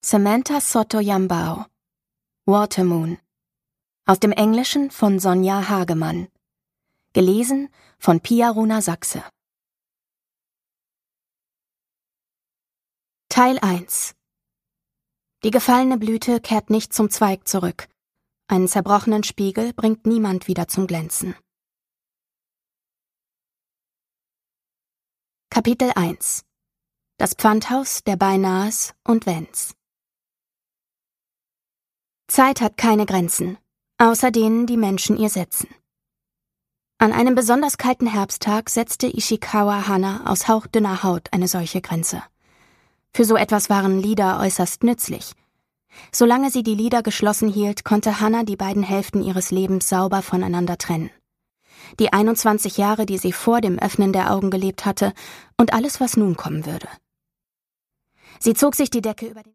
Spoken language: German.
Samantha Sotoyambao. Watermoon. Aus dem Englischen von Sonja Hagemann. Gelesen von Pia Runa-Sachse. Teil 1. Die gefallene Blüte kehrt nicht zum Zweig zurück. Einen zerbrochenen Spiegel bringt niemand wieder zum Glänzen. Kapitel 1. Das Pfandhaus der Beinahes und Wenns. Zeit hat keine Grenzen, außer denen die Menschen ihr setzen. An einem besonders kalten Herbsttag setzte Ishikawa Hana aus hauchdünner Haut eine solche Grenze. Für so etwas waren Lider äußerst nützlich. Solange sie die Lider geschlossen hielt, konnte Hana die beiden Hälften ihres Lebens sauber voneinander trennen. Die 21 Jahre, die sie vor dem Öffnen der Augen gelebt hatte, und alles, was nun kommen würde. Sie zog sich die Decke über den